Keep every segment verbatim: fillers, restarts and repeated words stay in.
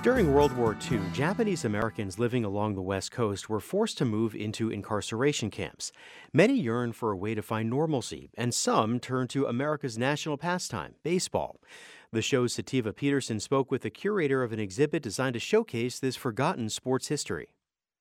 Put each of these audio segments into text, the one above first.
During World War Two, Japanese Americans living along the West Coast were forced to move into incarceration camps. Many yearned for a way to find normalcy, and some turned to America's national pastime, baseball. The show's Sativa Peterson spoke with the curator of an exhibit designed to showcase this forgotten sports history.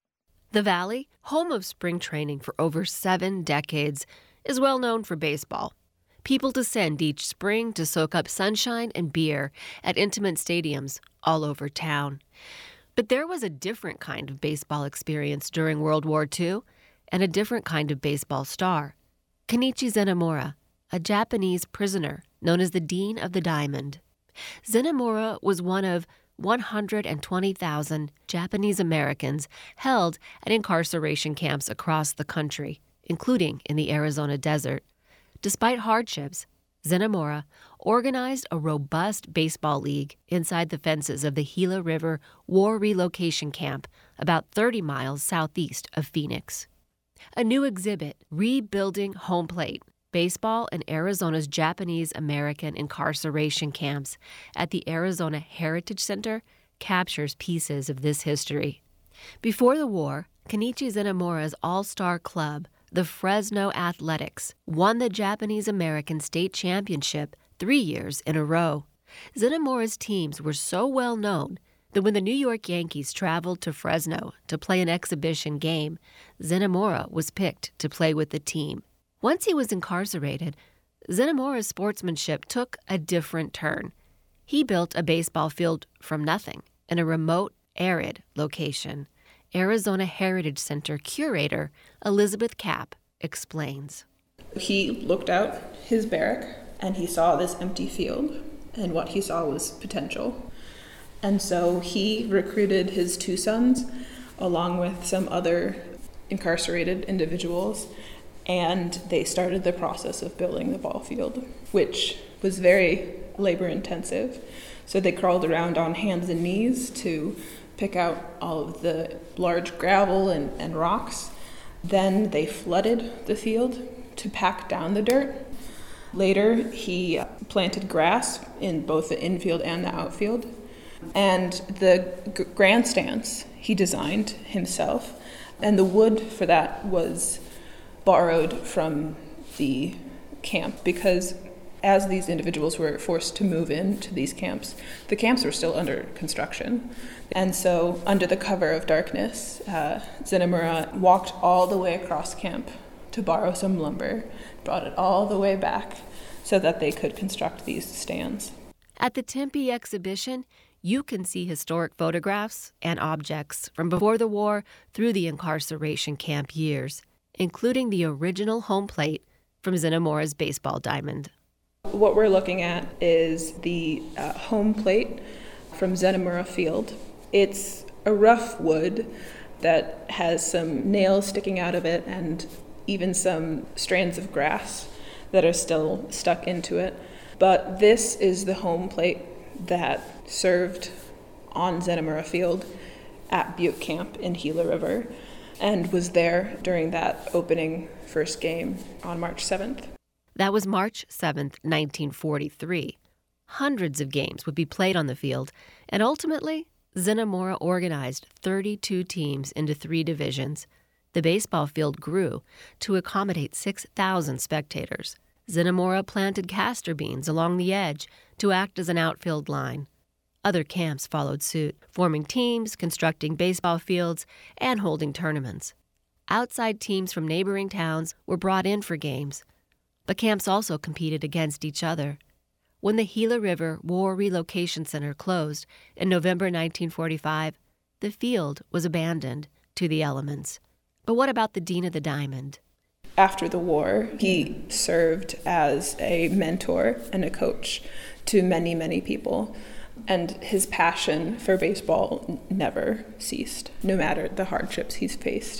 The Valley, home of spring training for over seven decades, is well known for baseball. People descend each spring to soak up sunshine and beer at intimate stadiums all over town. But there was a different kind of baseball experience during World War Two and a different kind of baseball star. Kenichi Zenemura, a Japanese prisoner known as the Dean of the Diamond. Zenemura was one of one hundred twenty thousand Japanese Americans held at incarceration camps across the country, including in the Arizona desert. Despite hardships, Zenemura organized a robust baseball league inside the fences of the Gila River War Relocation Camp, about thirty miles southeast of Phoenix. A new exhibit, Rebuilding Home Plate, Baseball in Arizona's Japanese American Incarceration Camps at the Arizona Heritage Center, captures pieces of this history. Before the war, Kenichi Zenemura's all-star club, the Fresno Athletics, won the Japanese American State Championship three years in a row. Zenemura's teams were so well known that when the New York Yankees traveled to Fresno to play an exhibition game, Zenemura was picked to play with the team. Once he was incarcerated, Zenemura's sportsmanship took a different turn. He built a baseball field from nothing in a remote, arid location. Arizona Heritage Center curator Elizabeth Kapp explains. He looked out his barrack and he saw this empty field, and what he saw was potential. And so he recruited his two sons along with some other incarcerated individuals, and they started the process of building the ball field, which was very labor intensive. So they crawled around on hands and knees to pick out all of the large gravel and, and rocks. Then they flooded the field to pack down the dirt. Later, he planted grass in both the infield and the outfield. And the g- grandstands he designed himself. And the wood for that was borrowed from the camp, because as these individuals were forced to move into these camps, the camps were still under construction. And so, under the cover of darkness, uh, Zenemura walked all the way across camp to borrow some lumber, brought it all the way back so that they could construct these stands. At the Tempe exhibition, you can see historic photographs and objects from before the war through the incarceration camp years, including the original home plate from Zenemura's baseball diamond. What we're looking at is the uh, home plate from Zenemura Field. It's a rough wood that has some nails sticking out of it and even some strands of grass that are still stuck into it. But this is the home plate that served on Zenemura Field at Butte Camp in Gila River and was there during that opening first game on March seventh. That was March seventh, nineteen forty-three. Hundreds of games would be played on the field, and ultimately, Zenemura organized thirty-two teams into three divisions. The baseball field grew to accommodate six thousand spectators. Zenemura planted castor beans along the edge to act as an outfield line. Other camps followed suit, forming teams, constructing baseball fields, and holding tournaments. Outside teams from neighboring towns were brought in for games, but camps also competed against each other. When the Gila River War Relocation Center closed in November nineteen forty-five, the field was abandoned to the elements. But what about the Dean of the Diamond? After the war, he served as a mentor and a coach to many, many people. And his passion for baseball never ceased, no matter the hardships he's faced.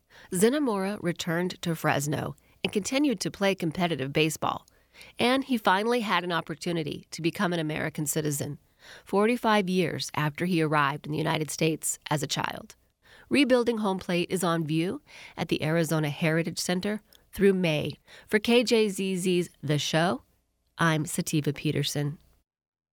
Zenemura returned to Fresno and continued to play competitive baseball. And he finally had an opportunity to become an American citizen, forty-five years after he arrived in the United States as a child. Rebuilding Home Plate is on view at the Arizona Heritage Center through May. For K J Z Z's The Show, I'm Sativa Peterson.